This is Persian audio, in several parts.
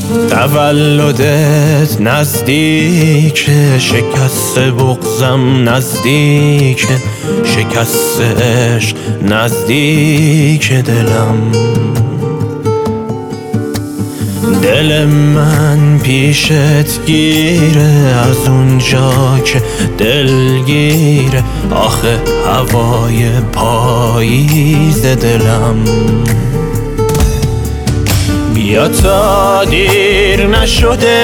تولدت نزدیک، شکست بغضم نزدیک، شکست عشق نزدیک دلم. دل من پیشت گیره از اونجا که دلگیره، آخه هوای پاییز دلم. بیا تا دیر نشده،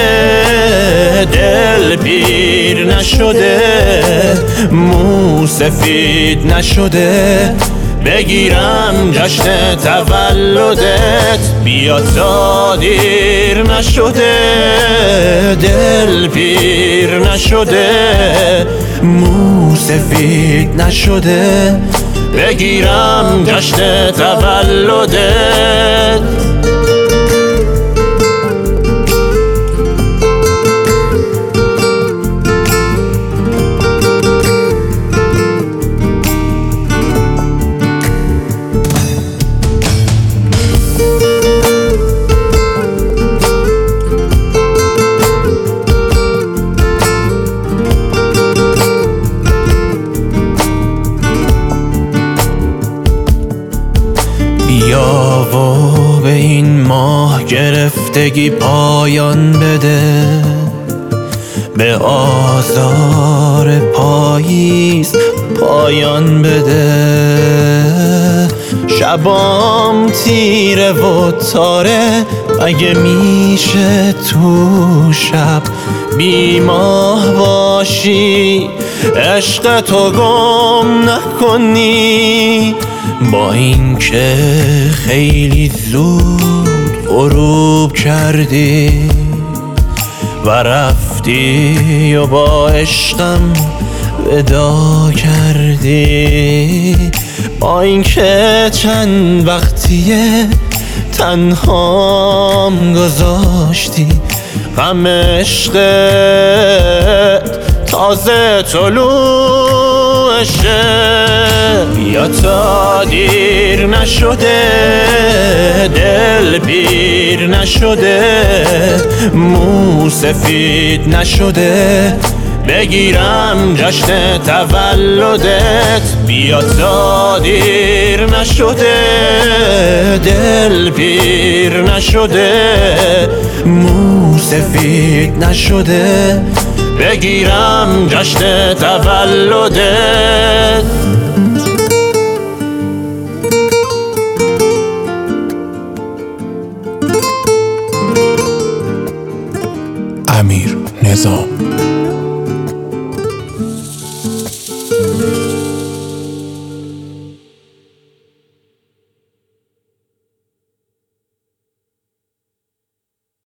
دل پیر نشده، مو سفید نشده، بگیرم جشن تولدت. بیا تا دیر نشده، دل پیر نشده، مو سفید نشده، بگیرم جشن تولدت. بیا و به این ماه گرفتگی پایان بده، به آزار پاییز پایان بده. شبام تیره و تاره، اگه میشه تو شب بی ماه باشی، عشق تو گم نکنی. با این که خیلی زود غروب کردی و رفتی و با عشقم ودا کردی، با این که چند وقتیه تنهام گذاشتی، غم عشقت تازه طلوعشه. بیا تا دیر نشده، دل پیر نشده، مو سفید نشده، بگیرم جشن تولدت. بیا تا دیر نشده، دل پیر نشده، مو سفید نشده، بگیرم جشن تولدت. امیر نظام.